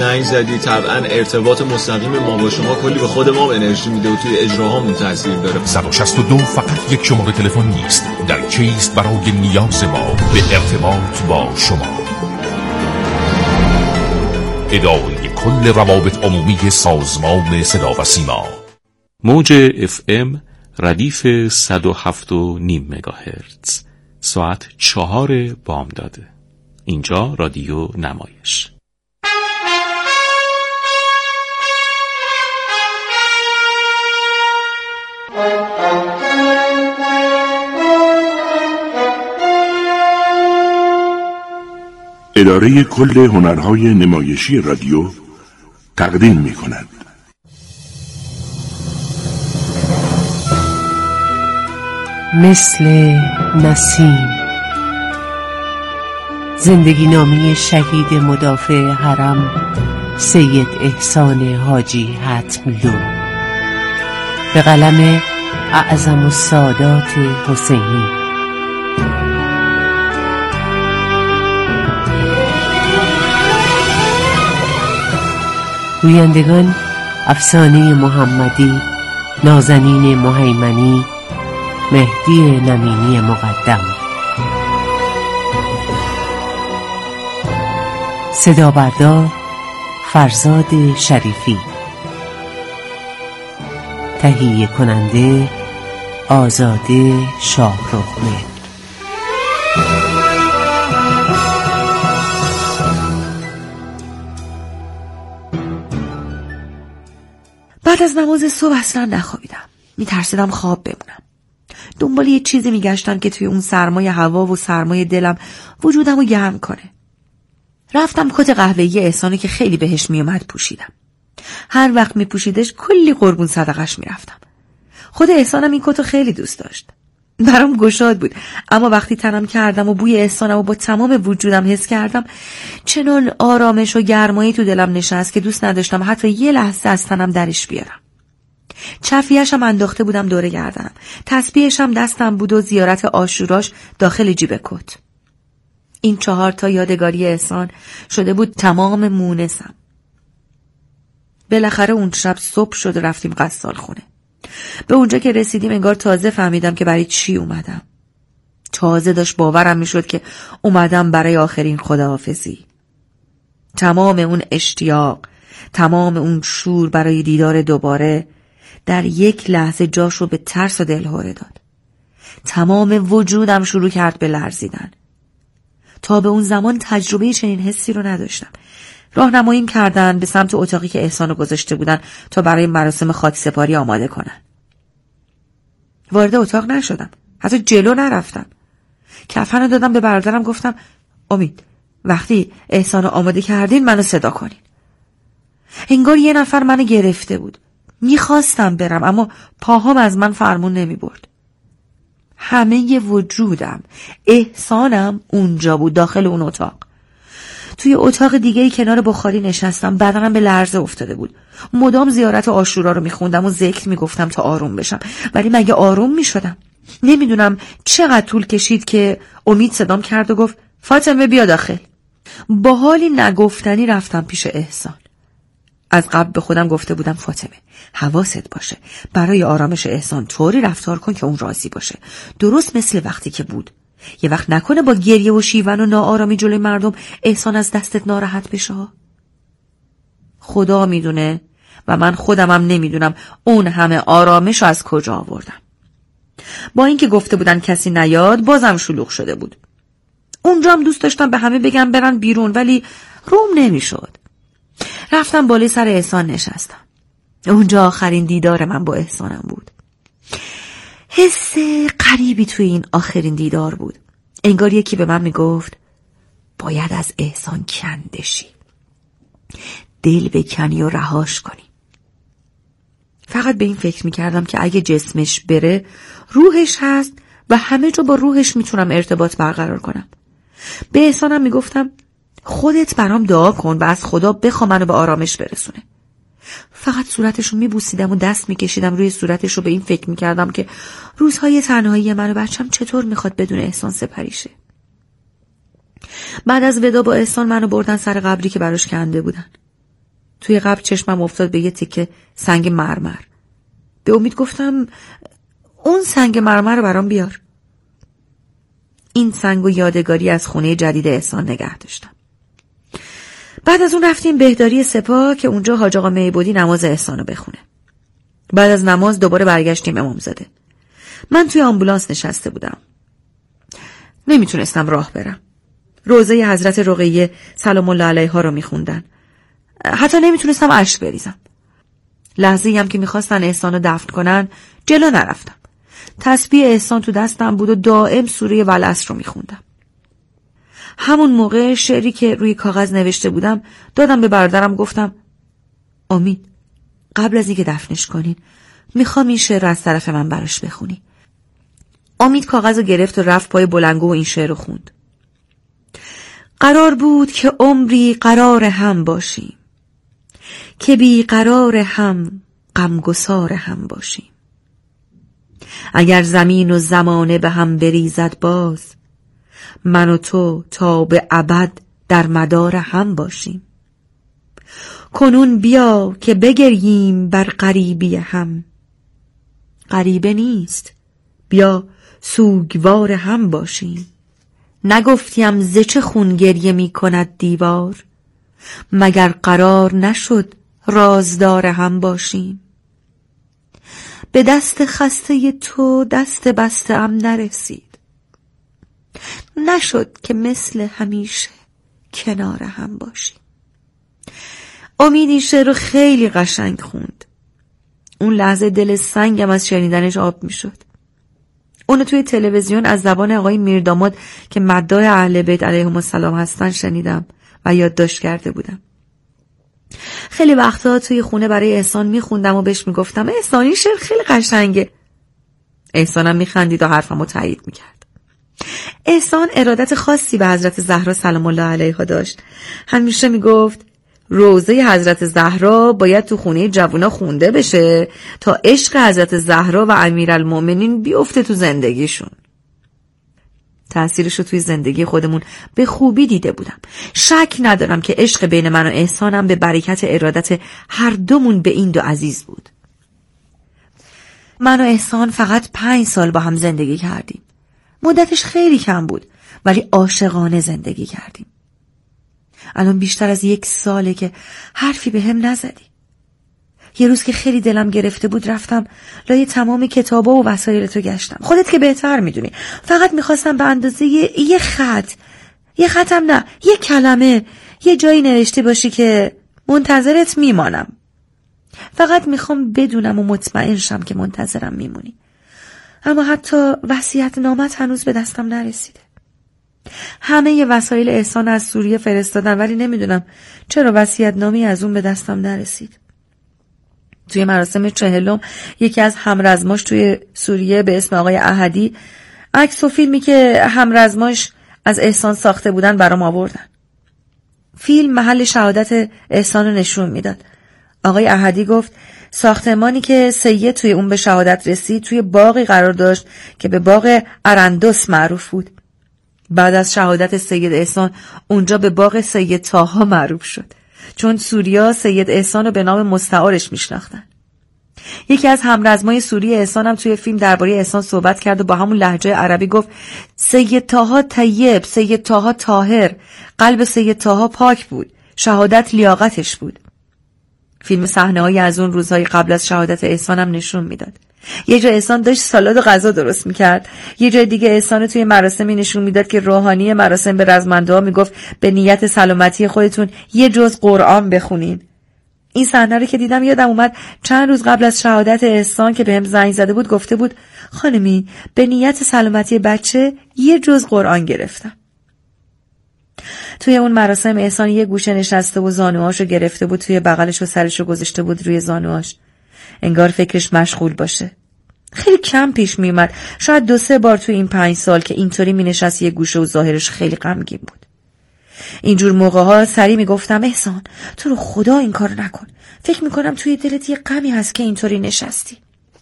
زنگ زدی، طبعا ارتباط مستقیم ما با شما کلی به خود ما انرژی میده و توی اجراهامون تاثیر داره. 162 فقط یک شماره تلفن نیست، در چیست برای نیاز ما به ارتباط با شما. اداره کل روابط عمومی سازمان صدا و سیما. موج FM ردیف 107.5 مگاهرتز، ساعت 4 بامداد. اینجا رادیو نمایش. اداره کل هنرهای نمایشی رادیو تقدیم می کند. مثل نسیم، زندگی نامه شهید مدافع حرم سید احسان حاجی حتملو، به قلم اعظم السادات حسینی. گویندگان: افسانه محمدی، نازنین مهیمنی، مهدی نمینی مقدم. صدا بردار فرزاد شریفی. تهیه کننده آزاده شاهرخمه. بعد از نماز صبح اصلا نخوابیدم. میترسیدم خواب بمونم. دنبال یه چیزی میگشتم که توی اون سرمای هوا و سرمای دلم وجودم رو گرم کنه. رفتم کت قهوه‌ای احسانو که خیلی بهش میومد پوشیدم. هر وقت میپوشیدش کلی قربون صدقش میرفتم. خود احسانم این کتو خیلی دوست داشت. برام گشاد بود، اما وقتی تنم کردم و بوی احسانم و با تمام وجودم حس کردم، چنان آرامش و گرمایی تو دلم نشست که دوست نداشتم حتی یه لحظه از تنم درش بیارم. چفیه‌شم انداخته بودم دور گردنم، تسبیحشم دستم بود و زیارت عاشوراش داخل جیب کت. این 4 تا یادگاری احسان شده بود تمام مونسم. بالاخره اون شب صبح شد و رفتیم غسال خونه. به اونجا که رسیدیم انگار تازه فهمیدم که برای چی اومدم. تازه داشت باورم میشد که اومدم برای آخرین خداحافظی. تمام اون اشتیاق، تمام اون شور برای دیدار دوباره در یک لحظه جاش رو به ترس و دلهره داد. تمام وجودم شروع کرد به لرزیدن. تا به اون زمان تجربه چنین حسی رو نداشتم. راهنماییم کردن به سمت اتاقی که احسانو گذاشته بودن تا برای مراسم خاک سپاری آماده کنن. وارد اتاق نشدم، حتی جلو نرفتم. کفنو دادم به برادرم، گفتم امید وقتی احسانو آماده کردین منو صدا کنین. انگار یه نفر منو گرفته بود. میخواستم برم اما پاهام از من فرمون نمی برد. همه وجودم، احسانم اونجا بود، داخل اون اتاق. توی اتاق دیگه‌ای کنار بخاری نشستم، بدنم به لرزه افتاده بود. مدام زیارت عاشورا رو میخوندم و ذکر میگفتم تا آروم بشم، ولی مگه آروم میشدم؟ نمیدونم چقدر طول کشید که امید صدام کرد و گفت فاطمه بیا داخل. با حالی نگفتنی رفتم پیش احسان. از قبل به خودم گفته بودم فاطمه حواست باشه، برای آرامش احسان طوری رفتار کن که اون راضی باشه، درست مثل وقتی که بود. یه وقت نکنه با گریه و شیون و ناآرامی جلوی مردم احسان از دستت ناراحت بشه. خدا میدونه و من خودمم نمیدونم اون همه آرامش رو از کجا آوردم. با اینکه گفته بودن کسی نیاد بازم شلوغ شده بود. اونجا هم دوست داشتم به همه بگم برن بیرون ولی روم نمیشد. رفتم بالای سر احسان نشستم. اونجا آخرین دیدار من با احسانم بود. حس غریبی توی این آخرین دیدار بود. انگار یکی به من میگفت باید از احسان کنده شی، دل بکنی و رهاش کنی. فقط به این فکر میکردم که اگه جسمش بره روحش هست و همه جا با روحش میتونم ارتباط برقرار کنم. به احسانم میگفتم خودت برام دعا کن و از خدا بخوا منو به آرامش برسونه. فقط صورتشو میبوسیدم و دست میکشیدم روی صورتش و به این فکر میکردم که روزهای تنهایی من و بچم چطور میخواد بدون احسان سپریشه. بعد از ودا با احسان منو بردن سر قبری که براش کنده بودن. توی قبر چشمم افتاد به یه تیکه سنگ مرمر. به امید گفتم اون سنگ مرمر رو برام بیار. این سنگ و یادگاری از خونه جدید احسان نگه داشتم. بعد از اون رفتیم بهداری سپاه که اونجا حاج آقا میبودی نماز احسان رو بخونه. بعد از نماز دوباره برگشتیم امامزاده. من توی آمبولانس نشسته بودم. نمیتونستم راه برم. روضه حضرت رقیه سلام الله علیها رو میخوندن. حتی نمیتونستم اشک بریزم. لحظه‌ای هم که میخواستن احسان رو دفن کنن جلو نرفتم. تسبیح احسان تو دستم بود و دائم سوره والعصر رو میخوندم. همون موقع شعری که روی کاغذ نوشته بودم دادم به برادرم، گفتم امید قبل از اینکه دفنش کنین میخوام این شعر رو از طرف من براش بخونی. امید کاغذ رو گرفت و رفت پای بلنگو و این شعر رو خوند. قرار بود که عمری قرار هم باشیم، که بی قرار هم غمگسار هم باشیم. اگر زمین و زمانه به هم بریزد باز، من و تو تا به ابد در مدار هم باشیم. کنون بیا که بگرییم بر غریبی هم، غریبه نیست بیا سوگوار هم باشیم. نگفتیم ز چه خون گریه می کند دیوار، مگر قرار نشد رازدار هم باشیم. به دست خسته تو دست بسته ام نرسید، نشد که مثل همیشه کنار هم باشیم. امید این شعر رو خیلی قشنگ خوند. اون لحظه دل سنگم از شنیدنش آب می شد. اونو توی تلویزیون از زبان آقای میرداماد که مداح اهل بیت علیهم السلام هستن شنیدم و یادداشت کرده بودم. خیلی وقتا توی خونه برای احسان میخوندم و بهش میگفتم احسان این شعر خیلی قشنگه. احسانم میخندید و حرفمو تایید میکرد. احسان ارادت خاصی به حضرت زهرا سلام الله علیها داشت. همیشه میگفت روضه حضرت زهرا باید تو خونه جوونا خونده بشه تا عشق حضرت زهرا و امیرالمومنین بیفته تو زندگیشون. تأثیرشو توی زندگی خودمون به خوبی دیده بودم. شک ندارم که عشق بین من و احسانم به برکت ارادت هر دومون به این دو عزیز بود. من و احسان فقط 5 سال با هم زندگی کردیم. مدتش خیلی کم بود ولی عاشقانه زندگی کردیم. الان بیشتر از 1 ساله که حرفی به هم نزدی. یه روز که خیلی دلم گرفته بود رفتم لای تمام کتابا و وسایل تو گشتم. خودت که بهتر میدونی. فقط میخواستم به اندازه یه خطم نه، یه کلمه، یه جایی نوشته باشی که منتظرت میمانم. فقط میخوام بدونم و مطمئن شم که منتظرم میمونی. اما حتی وصیت نامت هنوز به دستم نرسیده. همه ی وسایل احسان از سوریه فرستادن ولی نمیدونم چرا وصیت نامی از اون به دستم نرسید. توی مراسم 40 یکی از همرزماش توی سوریه به اسم آقای احدی عکس و فیلمی که همرزماش از احسان ساخته بودن برام آوردن. فیلم محل شهادت احسان رو نشون میداد. آقای احدی گفت ساختمانی که سید توی اون به شهادت رسید توی باغی قرار داشت که به باغ ارندوس معروف بود. بعد از شهادت سید احسان اونجا به باغ سید طاها معروف شد، چون سوریا سید احسان رو به نام مستعارش میشناختن. یکی از همرزمای سوری احسان هم توی فیلم درباره احسان صحبت کرد و با همون لهجه عربی گفت سید طاها طیب، سید طاها طاهر، قلب سید طاها پاک بود، شهادت لیاقتش بود. فیلم صحنه‌های از اون روزهای قبل از شهادت احسان هم نشون میداد. یه جا احسان داشت سالاد و غذا درست میکرد، یه جای دیگه احسان توی مراسمی نشون میداد که روحانی مراسم به رزمنده ها میگفت به نیت سلامتی خودتون یه جز قرآن بخونین. این صحنه رو که دیدم یادم اومد چند روز قبل از شهادت احسان که بهم زنگ زده بود گفته بود خانمی به نیت سلامتی بچه یه جز قرآن گرفتم. توی اون مراسم احسان یه گوشه نشسته و زانوهاشو گرفته بود، توی بغلش و سرشو گذاشته بود روی زانوهاش، انگار فکرش مشغول باشه. خیلی کم پیش میومد، شاید 2-3 بار توی این 5 سال که اینطوری مینشست یه گوشه و ظاهرش خیلی غمگین بود. اینجور موقع‌ها سری میگفتم احسان تو رو خدا این کارو نکن، فکر میکنم توی دلت یه غمی هست که اینطوری نشستی.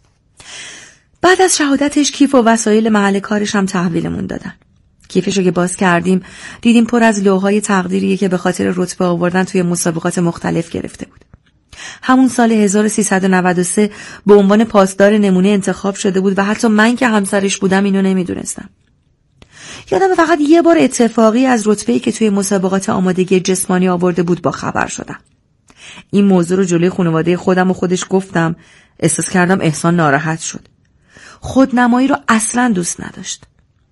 بعد از شهادتش کیف و وسایل محل کارش هم تحویلمون دادن. کیفشو که باز کردیم دیدیم پر از لوح‌های تقدیریه که به خاطر رتبه آوردن توی مسابقات مختلف گرفته بود. همون سال 1393 به عنوان پاسدار نمونه انتخاب شده بود و حتی من که همسرش بودم اینو نمیدونستم. یادم فقط یه بار اتفاقی از رتبه‌ای که توی مسابقات آمادگی جسمانی آورده بود با خبر شدم. این موضوع رو جلوی خانواده خودم و خودش گفتم. احساس کردم احسان ناراحت شد. خودنمایی رو اصلا دوست نداشت.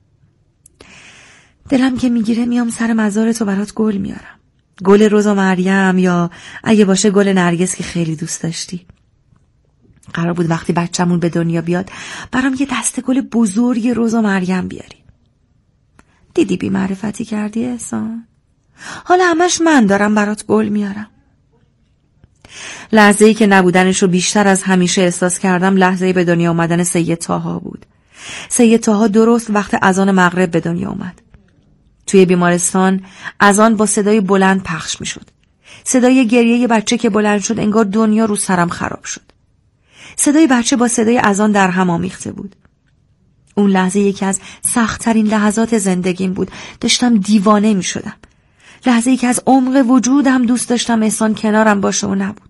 دلم که میگیره میام سر مزارتو برات گل میارم. گل روز و مریم، یا اگه باشه گل نرگس که خیلی دوست داشتی. قرار بود وقتی بچه‌مون به دنیا بیاد برام یه دسته گل بزرگ روز و مریم بیاری. دیدی بی معرفتی کردی احسان؟ حالا همش من دارم برات گل میارم. لحظه‌ای که نبودنش رو بیشتر از همیشه احساس کردم لحظه‌ای به دنیا آمدن سید طاها بود. سید طاها درست وقت اذان مغرب به دنیا اومد. توی بیمارستان اذان با صدای بلند پخش میشد. صدای گریه یه بچه که بلند شد انگار دنیا رو سرم خراب شد. صدای بچه با صدای اذان در هم آمیخته بود. اون لحظه یکی از سخت‌ترین لحظات زندگیم بود. داشتم دیوانه میشدم. لحظه‌ای که از عمق وجودم دوست داشتم احسان کنارم باشه و نبود.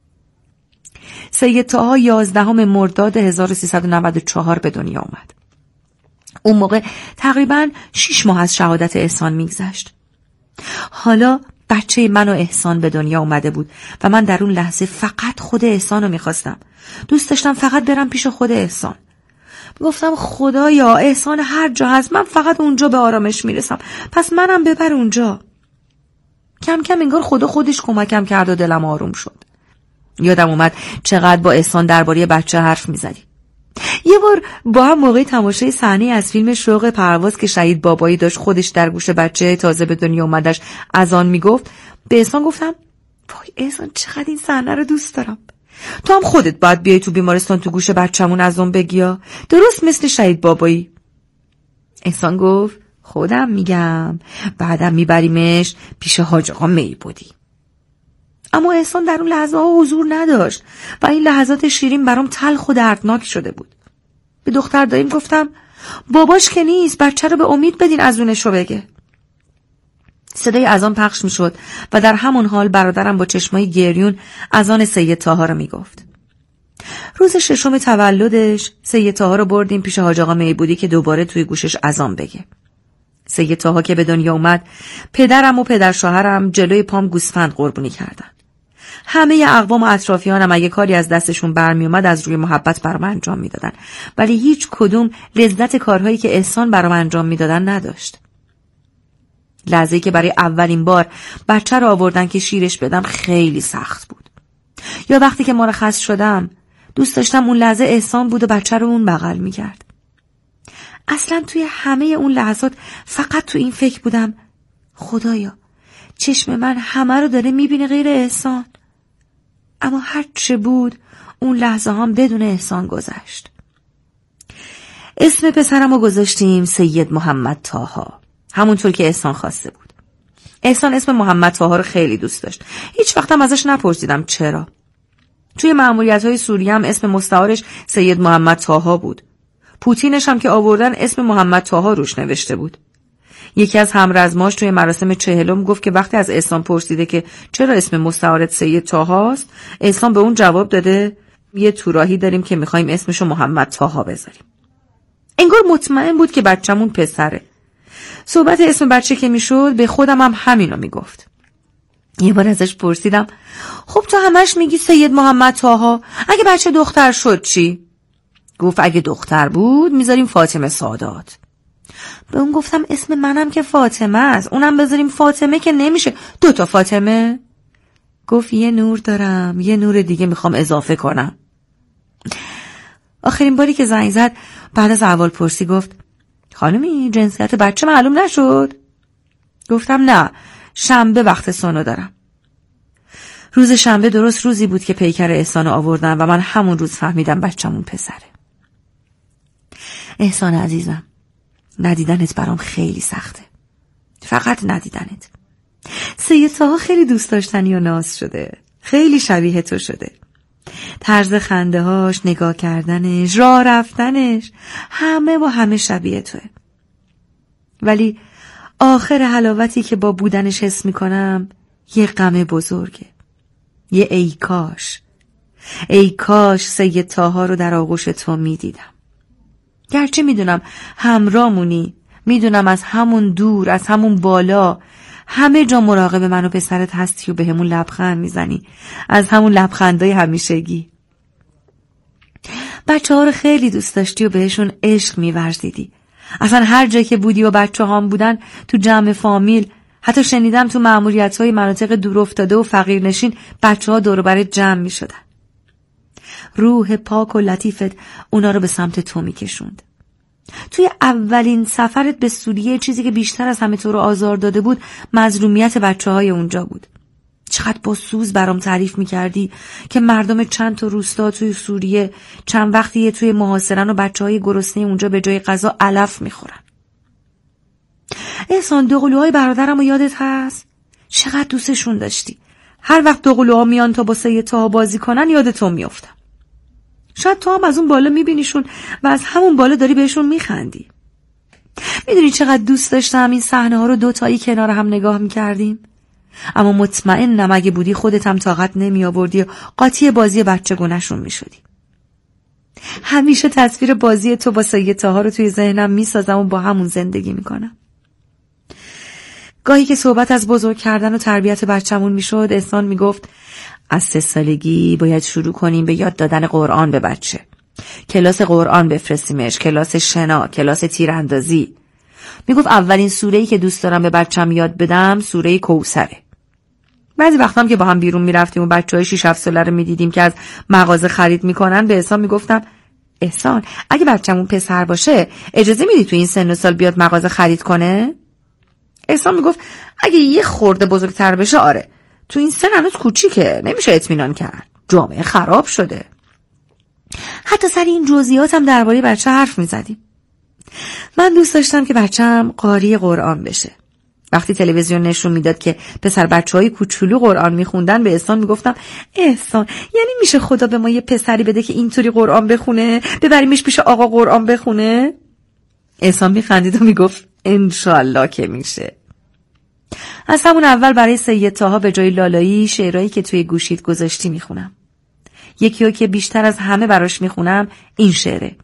سید طاها 11 مرداد 1394 به دنیا اومد. اون موقع تقریباً 6 ماه از شهادت احسان میگذشت. حالا بچه من و احسان به دنیا اومده بود و من در اون لحظه فقط خود احسان رو میخواستم. دوست داشتم فقط برم پیش خود احسان. گفتم خدایا احسان هر جا هست من فقط اونجا به آرامش میرسم، پس منم ببر اونجا. کم کم انگار خدا خودش کمکم کرد و دلم آروم شد. یادم اومد چقدر با احسان درباره بچه حرف میزدیم. یه بار با هم موقع تماشای صحنه از فیلم شوق پرواز که شهید بابایی داشت خودش در گوش بچه تازه به دنیا اومدش اذان میگفت، به احسان گفتم وای احسان چقدر این صحنه رو دوست دارم. تو هم خودت باید بیای تو بیمارستان تو گوش بچه‌مون اذان بگی، درست مثل شهید بابایی. احسان گفت خودم میگم، بعدم میبریمش پیش حاج آقا میبودی. اما احسان در اون لحظه ها حضور نداشت و این لحظات شیرین برام تلخ و دردناک شده بود. به دختر داییم گفتم باباش که نیست، بچه رو به امید بدین اذونش رو بگه. صدای اذان پخش میشد و در همون حال برادرم با چشمای گریون اذان سید طاها رو میگفت. روز 6 تولدش سید طاها رو بردیم پیش حاج آقا میبودی که دوباره توی گوشش اذان بگه. سید طاها که به دنیا اومد پدرم و پدر شوهرم جلوی پام گوسفند قربونی کردن. همه اقوام و اطرافیانم اگه کاری از دستشون برمی اومد از روی محبت برام انجام میدادن، ولی هیچ کدوم لذت کارهایی که احسان برام انجام میدادن نداشت. لحظه‌ای که برای اولین بار بچه رو آوردن که شیرش بدم خیلی سخت بود. یا وقتی که مرخص شدم دوست داشتم اون لحظه احسان بود و بچه رو اون بغل میکرد. اصلا توی همه اون لحظات فقط تو این فکر بودم خدایا چشم من همه رو داره میبینه غیر احسان. اما هر چه بود اون لحظه هم بدون احسان گذشت. اسم پسرم رو گذاشتیم سید محمد طاها، همونطور که احسان خواسته بود. احسان اسم محمد طاها رو خیلی دوست داشت. هیچ وقتم ازش نپرسیدم چرا. توی مأموریت‌های سوریه هم اسم مستعارش سید محمد طاها بود. پوتینش هم که آوردن اسم محمد طاها روش نوشته بود. یکی از همرزماش توی مراسم 40 گفت که وقتی از احسان پرسیده که چرا اسم مستعارت سید طاهاست، احسان به اون جواب داده یه توراهی داریم که میخوایم اسمشو محمد طاها بذاریم. انگار مطمئن بود که بچه‌مون پسره. صحبت اسم بچه که میشد به خودم هم همینو میگفت. یه بار ازش پرسیدم خب تو همش میگی سید محمد طاها، اگه بچه دختر شد چی؟ گفت اگه دختر بود میذاریم فاطمه سادات. به اون گفتم اسم منم که فاطمه است، اونم بذاریم فاطمه که نمیشه، 2 فاطمه. گفت یه نور دارم، یه نور دیگه میخوام اضافه کنم. آخرین باری که زنگ زد بعد از احوال پرسی گفت خانمی جنسیت بچه معلوم نشد؟ گفتم نه، شنبه وقت سونو دارم. روز شنبه درست روزی بود که پیکر احسان آوردن و من همون روز فهمیدم بچه‌مون پسره. احسان عزیزم، ندیدنت برام خیلی سخته. فقط ندیدنت. سید طاها خیلی دوست داشتنی و ناز شده. خیلی شبیه تو شده. طرز خنده هاش، نگاه کردنش، راه رفتنش، همه با همه شبیه توه. ولی آخر حلاوتی که با بودنش حس میکنم یه غم بزرگه. یه ای کاش ای کاش سید طاها رو در آغوش تو میدیدم. گرچه میدونم همراهمونی، میدونم از همون دور، از همون بالا همه جا مراقب من و پسرت هستی و به همون لبخند میزنی، از همون لبخندای همیشگی. بچه ها رو خیلی دوست داشتی و بهشون عشق میورزیدی. اصلا هر جایی که بودی و بچه هام بودن، تو جمع فامیل، حتی شنیدم تو مأموریت‌های مناطق دور افتاده و فقیرنشین بچه ها دور و برت جمع میشدن. روح پاک و لطیفت اونا رو به سمت تو میکشوند. توی اولین سفرت به سوریه چیزی که بیشتر از همه تو رو آزار داده بود مظلومیت بچه‌های اونجا بود. چقدر با سوز برام تعریف میکردی که مردم چند تا روستا توی سوریه چند وقتیه توی محاصرن و بچه‌های گرسنه اونجا به جای غذا علف میخورن. احسان، دوقلوهای برادرم رو یادت هست؟ چقدر دوستشون داشتی. هر وقت دوقلوها میان تا با سید طاها بازی کنن یادتون میافتم. شاید تو هم از اون بالا میبینیشون و از همون بالا داری بهشون میخندی. میدونی چقدر دوست داشتم این صحنه ها رو دوتایی کنار هم نگاه میکردیم؟ اما مطمئنم اگه بودی خودت هم طاقت نمی آوردی و قاطی بازی بچگونه‌شون میشدی. همیشه تصویر بازی تو با سید طاها رو توی ذهنم میسازم و با همون زندگی میکنم. گاهی که صحبت از بزرگ کردن و تربیت بچه‌مون میشد، احسان میگفت از 3 سالگی باید شروع کنیم به یاد دادن قرآن به بچه. کلاس قرآن بفرستیمش، کلاس شنا، کلاس تیراندازی. میگفت اولین سوره‌ای که دوست دارم به بچه‌م یاد بدم سوره کوثره. بعضی وقتا هم که با هم بیرون میرفتیم و بچه‌های 6-7 ساله رو میدیدیم که از مغازه خرید میکنن، به احسان میگفتم احسان اگه بچه‌مون پسر باشه اجازه میدی تو این سن و سال بیاد مغازه خرید کنه؟ احسان میگفت اگه یه خورده بزرگتر بشه آره، تو این سن هنوز کوچیکه، نمیشه اطمینان کرد، جامعه خراب شده. حتی سر این جزئیات هم درباره بچه حرف میزدیم. من دوست داشتم که بچه‌م قاری قرآن بشه. وقتی تلویزیون نشون میداد که پسر بچه‌های کوچولو قرآن میخوندن، به احسان میگفتم احسان یعنی میشه خدا به ما یه پسری بده که اینطوری قرآن بخونه، ببریمش پیش آقا قرآن بخونه؟ احسان میخندید و میگفت انشالله که میشه. از همون اول برای سید طاها به جای لالایی شعرهایی که توی گوشیت گذاشتی میخونم. یکیو که بیشتر از همه براش میخونم این شعره: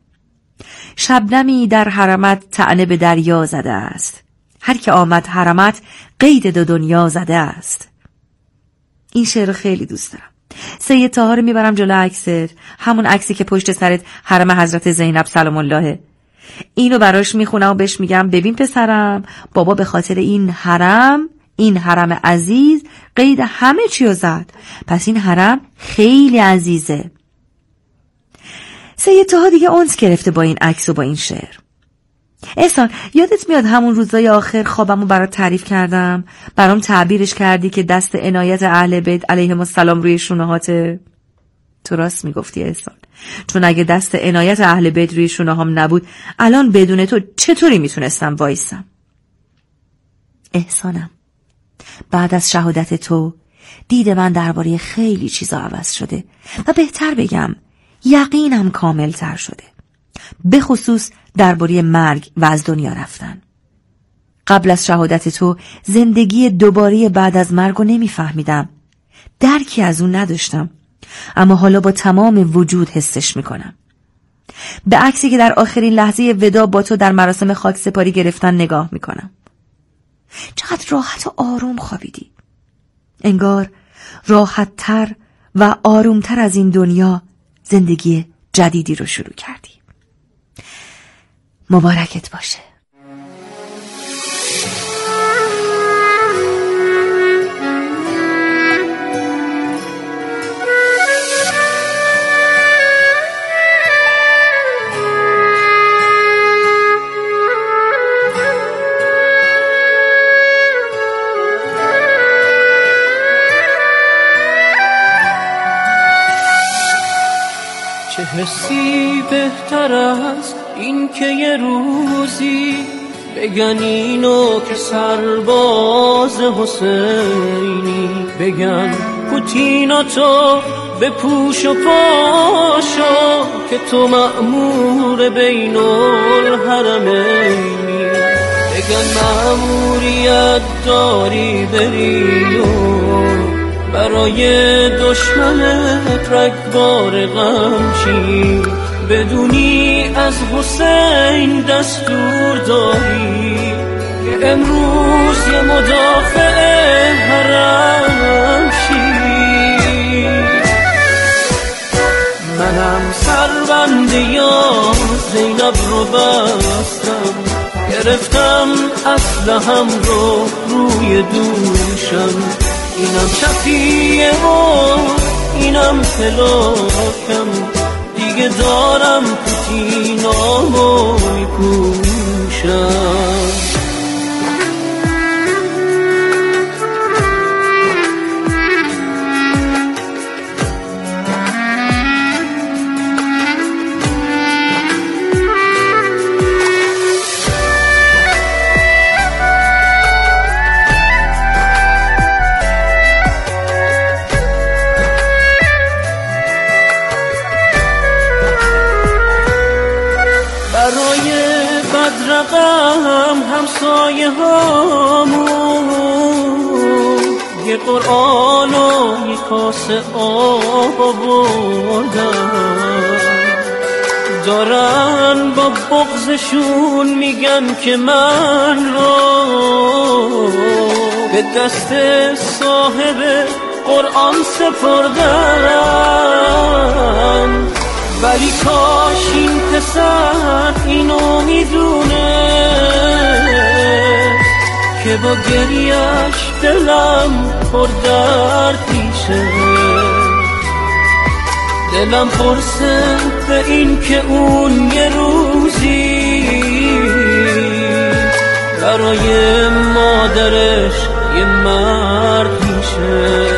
شبنمی در حرمت طعنه به دریا زده است، هر که آمد حرمت قید 2 دنیا زده است. این شعر خیلی دوست دارم. سید طاها رو میبرم جلو عکست، همون عکسی که پشت سرت حرم حضرت زینب سلام الله. اینو براش میخونم و بهش میگم ببین پسرم، بابا به خاطر این حرم عزیز قید همه چیو زد، پس این حرم خیلی عزیزه. سید طاها دیگه اونس گرفته با این عکس و با این شعر. احسان یادت میاد همون روزای آخر خوابمو برات تعریف کردم، برام تعبیرش کردی که دست عنایت اهل بیت علیهم السلام روی شونهاته؟ تو راست میگفتی احسان، چون اگه دست عنایت اهل بیت روی شونه‌هام نبود الان بدون تو چطوری میتونستم وایسم؟ احسانم، بعد از شهادت تو دید من درباره خیلی چیزا عوض شده و بهتر بگم یقینم کامل تر شده، به خصوص درباره مرگ و از دنیا رفتن. قبل از شهادت تو زندگی دوباره بعد از مرگو نمیفهمیدم، درکی از اون نداشتم، اما حالا با تمام وجود حسش میکنم. به عکسی که در آخرین لحظه ودا با تو در مراسم خاک سپاری گرفتن نگاه میکنم. چقدر راحت و آروم خوابیدی. انگار راحت تر و آروم تر از این دنیا زندگی جدیدی رو شروع کردی. مبارکت باشه. چه حسی بهتر از این که یه روزی بگن اینو که سرباز حسینی، بگن پوتینا تو به پوش و پاشو که تو مأمور بین الحرمینی، بگن مأموریت داری بری و برای دشمنت رگبار غمشی، بدونی از حسین دستور داری که امروز یه مدافع حرم شی. منم سربند یا زینب رو بستم، گرفتم اسلحه‌ام رو روی دوشم، اینم شفیه و اینم پلاکم، دیگه دارم پوتینامو میپوشم. همسایه هامون یه قرآن و یه کاسه آب آوردن، دارن با بغضشون میگن که من رو به دست صاحب قرآن سپردن. ولی کاش این پسر اینو میدونه که با گریش دلم پر درد میشه، دلم پرسه به این که اون یه روزی برای مادرش یه مرد میشه.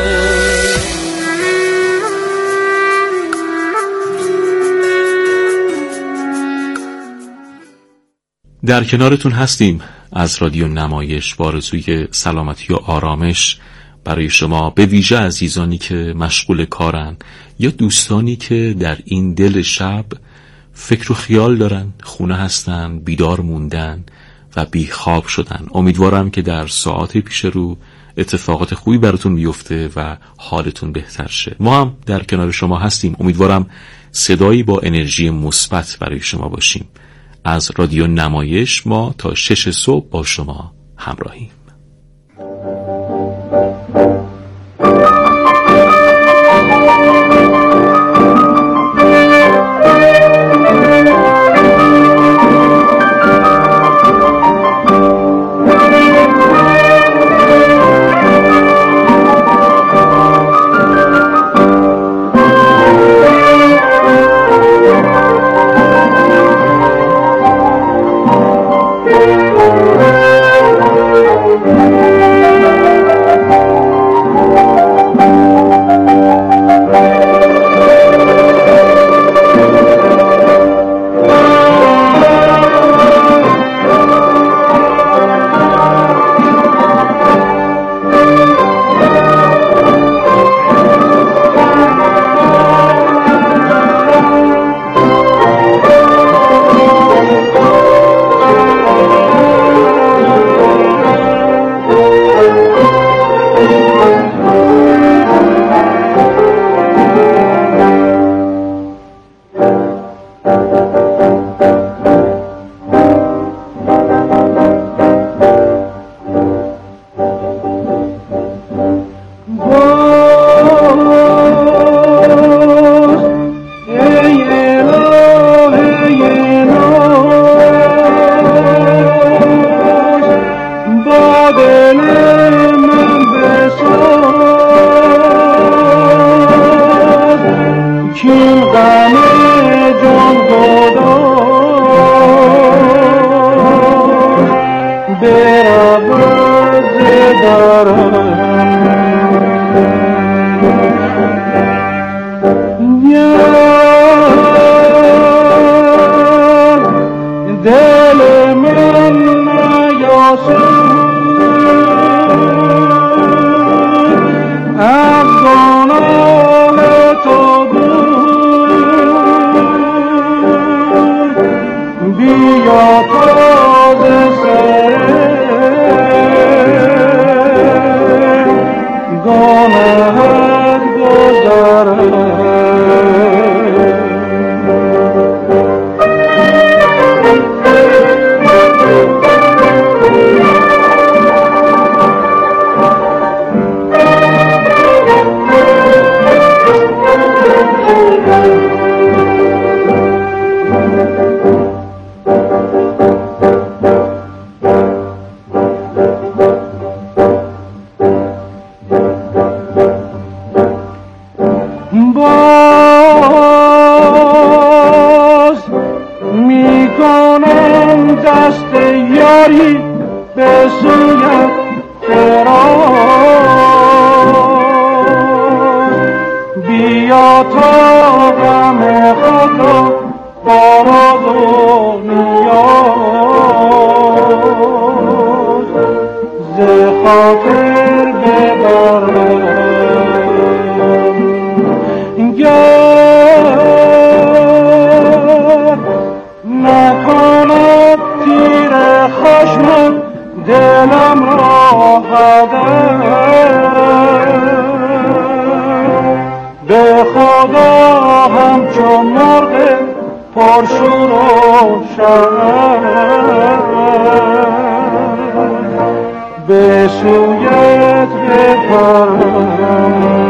در کنارتون هستیم از رادیو نمایش با آرزوی سلامتی و آرامش برای شما، به ویژه عزیزانی که مشغول کارن یا دوستانی که در این دل شب فکر و خیال دارن، خونه هستن، بیدار موندن و بیخواب شدن. امیدوارم که در ساعات پیش رو اتفاقات خوبی براتون بیفته و حالتون بهتر شه. ما هم در کنار شما هستیم. امیدوارم صدایی با انرژی مثبت برای شما باشیم. از رادیو نمایش ما تا 6 صبح با شما همراهیم. gonna باز میکنم دست یاری به سویت دراز، بیا تا غم خود را با راز و نیاز ز خاطر ببرم. گر نکند تیر خشم دلم را هدر، به خدا همچون مرغ پرشور و شرر به سویت بپرم.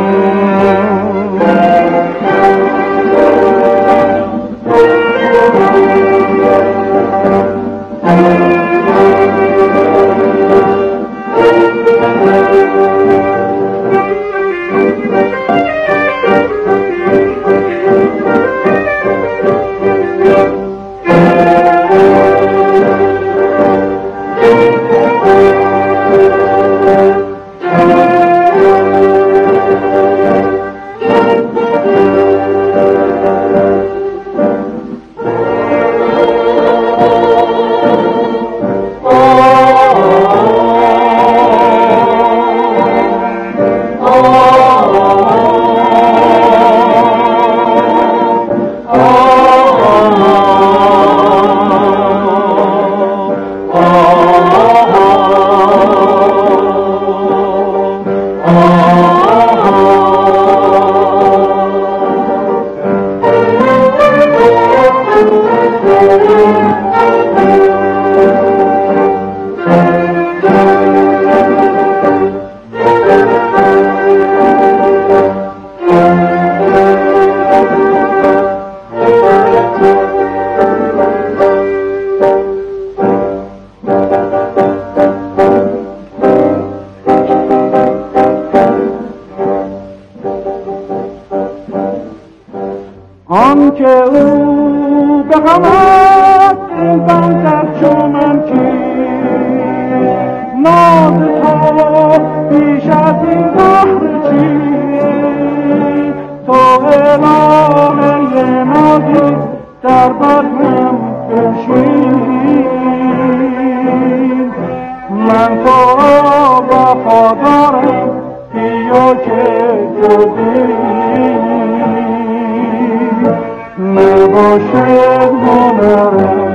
آن که او به غمت این غم در چومن کیست، ناز تو بیش از این بحر چیست، تو الهه نازی در بزمم بنشین، من تو را وفادارم بیا که جزی نباشد هنرم.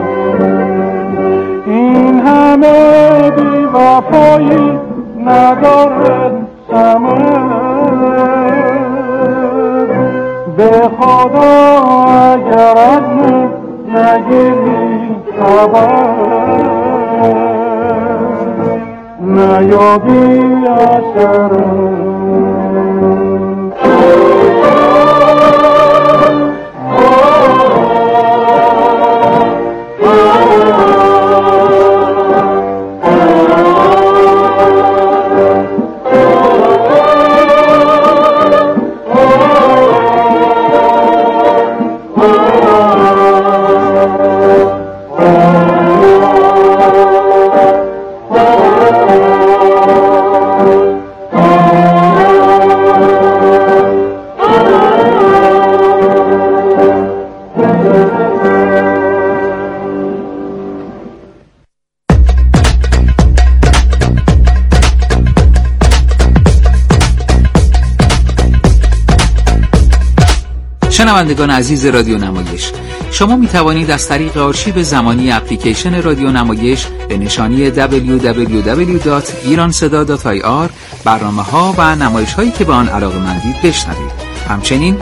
این همه بی وفایی ندارد ثمر، به خدا اگر از من نگیری خبر نیابی اثرم. شنوندگان عزیز رادیو نمایش، شما می توانید از طریق آرشیو زمانی اپلیکیشن رادیو نمایش به نشانی www.iranseda.ir برنامه‌ها و نمایش‌هایی که به آن علاقه‌مندید بشنوید. همچنین